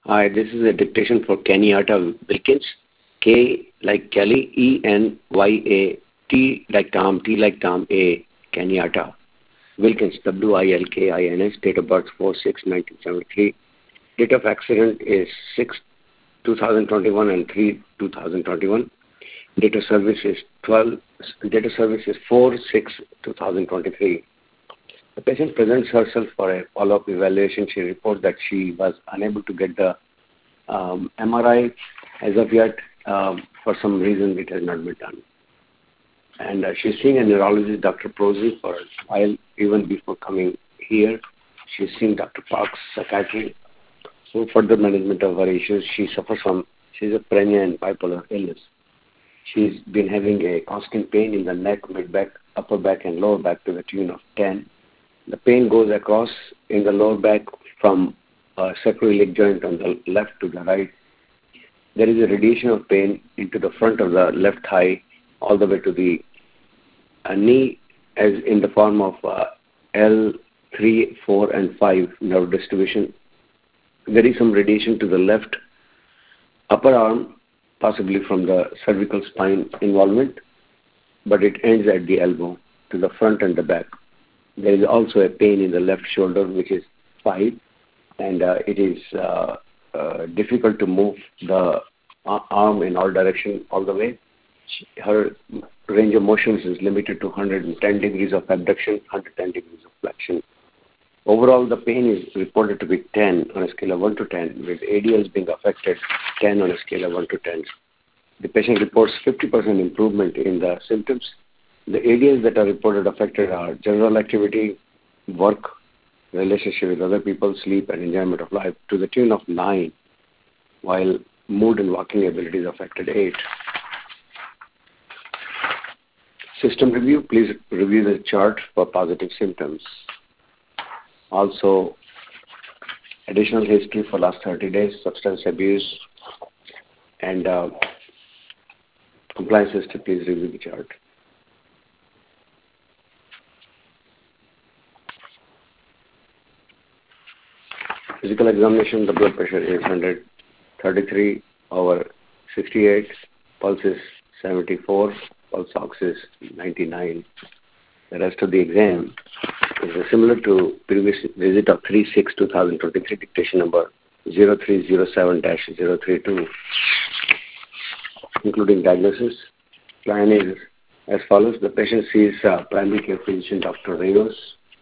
Hi, this is a dictation for Kenyatta Wilkins. K like Kelly, Enya, T like Tom, A, Kenyatta. Wilkins, Wilkins, date of birth 4/6/1973. Date of accident is 6/2021 and 3/2021. Date of service is 4/6/2023. The patient presents herself for a follow-up evaluation. She reports that she was unable to get the MRI as of yet. For some reason, it has not been done. And she's seeing a neurologist, Dr. Prosy, for a while, even before coming here. She's seeing Dr. Park's psychiatry. So further management of her issues, she's a schizophrenia and bipolar illness. She's been having a constant pain in the neck, mid-back, upper back, and lower back to the tune of 10. The pain goes across in the lower back from sacroiliac joint on the left to the right. There is a radiation of pain into the front of the left thigh all the way to the knee, as in the form of L3, 4, and 5 nerve distribution. There is some radiation to the left upper arm, possibly from the cervical spine involvement, but it ends at the elbow to the front and the back. There is also a pain in the left shoulder, which is 5, and it is difficult to move the arm in all directions all the way. Her range of motions is limited to 110 degrees of abduction, 110 degrees of flexion. Overall, the pain is reported to be 10 on a scale of 1 to 10, with ADLs being affected 10 on a scale of 1 to 10. The patient reports 50% improvement in the symptoms. The areas that are reported affected are general activity, work, relationship with other people, sleep, and enjoyment of life to the tune of 9, while mood and walking ability is affected 8. System review. Please review the chart for positive symptoms. Also, additional history for last 30 days, substance abuse, and compliance history. Please review the chart. Physical examination, the blood pressure is 133/68, pulse is 74, pulse ox is 99. The rest of the exam is similar to previous visit of 3/6/2023, dictation number 0307-032, including diagnosis. Plan is as follows. The patient sees primary care physician Dr. Rios,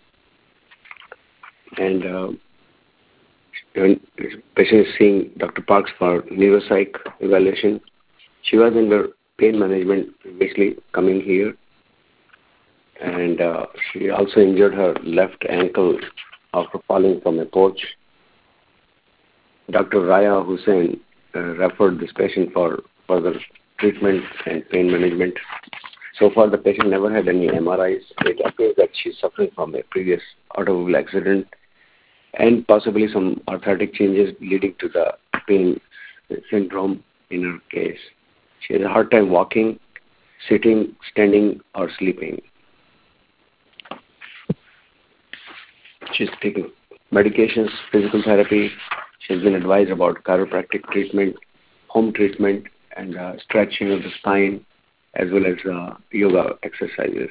and the patient is seeing Dr. Parks for neuropsych evaluation. She was under pain management previously coming here, and she also injured her left ankle after falling from a porch. Dr. Raya Hussain referred this patient for further treatment and pain management. So far, the patient never had any MRIs. It appears that she's suffering from a previous automobile accident and possibly some arthritic changes leading to the pain syndrome in her case. She has a hard time walking, sitting, standing, or sleeping. She's taking medications, physical therapy. She's been advised about chiropractic treatment, home treatment, and stretching of the spine, as well as yoga exercises.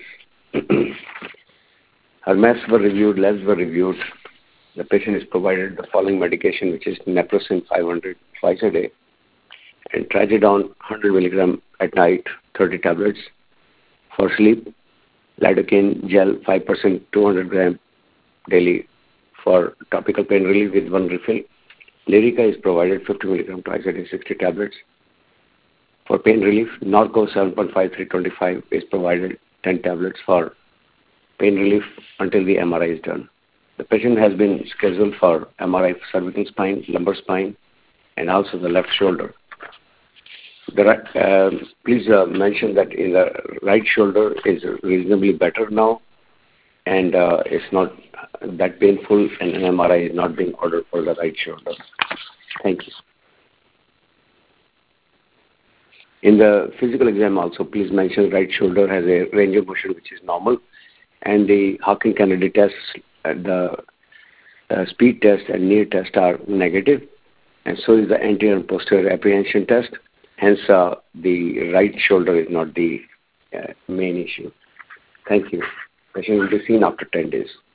Her meds were reviewed, labs were reviewed. The patient is provided the following medication, which is Naproxen 500 twice a day, and Trazodone 100 milligram at night, 30 tablets. For sleep, lidocaine gel 5%, 200 gram daily for topical pain relief with 1 refill. Lyrica is provided 50 milligram twice a day, 60 tablets. For pain relief, Norco 7.5325 is provided 10 tablets for pain relief until the MRI is done. The patient has been scheduled for MRI for cervical spine, lumbar spine, and also the left shoulder. Please mention that in the right shoulder is reasonably better now, and it's not that painful, and an MRI is not being ordered for the right shoulder. Thank you. In the physical exam also, please mention right shoulder has a range of motion which is normal, and the Hawking-Kennedy tests, the speed test and knee test are negative. and so is the anterior and posterior apprehension test. Hence, the right shoulder is not the main issue. Thank you. Patient will be seen after 10 days.